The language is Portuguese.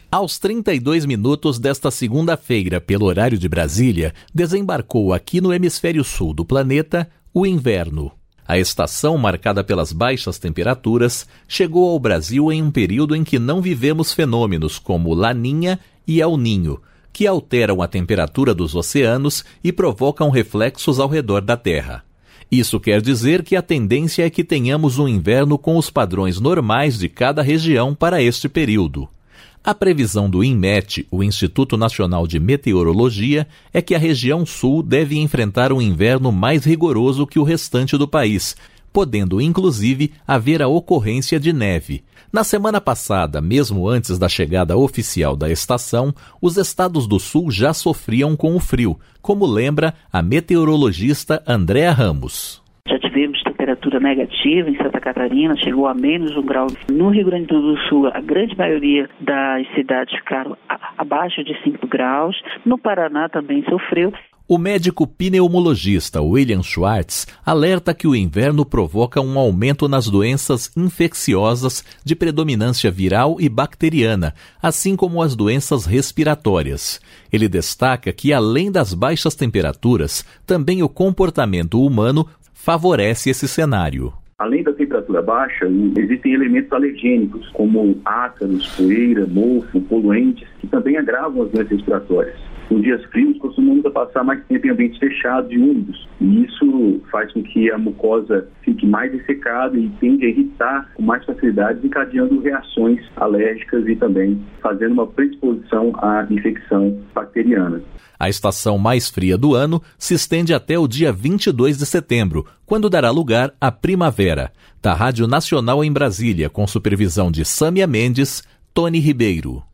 Aos 32 minutos desta segunda-feira, pelo horário de Brasília, desembarcou aqui no hemisfério sul do planeta o inverno. A estação, marcada pelas baixas temperaturas, chegou ao Brasil em um período em que não vivemos fenômenos como Laninha e El Niño, que alteram a temperatura dos oceanos e provocam reflexos ao redor da Terra. Isso quer dizer que a tendência é que tenhamos um inverno com os padrões normais de cada região para este período. A previsão do INMET, o Instituto Nacional de Meteorologia, é que a região sul deve enfrentar um inverno mais rigoroso que o restante do país, podendo inclusive haver a ocorrência de neve. Na semana passada, mesmo antes da chegada oficial da estação, os estados do sul já sofriam com o frio, como lembra a meteorologista Andréa Ramos. Já tivemos temperatura negativa em Santa Catarina, chegou a menos 1 grau. No Rio Grande do Sul, a grande maioria das cidades ficaram abaixo de 5 graus. No Paraná também sofreu. O médico pneumologista William Schwartz alerta que o inverno provoca um aumento nas doenças infecciosas de predominância viral e bacteriana, assim como as doenças respiratórias. Ele destaca que, além das baixas temperaturas, também o comportamento humano favorece esse cenário. Além da temperatura baixa, existem elementos alergênicos, como ácaros, poeira, mofo, poluentes, que também agravam as doenças respiratórias. Nos dias frios, costumamos passar mais tempo em ambientes fechados e úmidos, e isso faz com que a mucosa fique mais ressecada e tende a irritar com mais facilidade, encadeando reações alérgicas e também fazendo uma predisposição à infecção bacteriana. A estação mais fria do ano se estende até o dia 22 de setembro, quando dará lugar à primavera. Da Rádio Nacional em Brasília, com supervisão de Sâmia Mendes, Tony Ribeiro.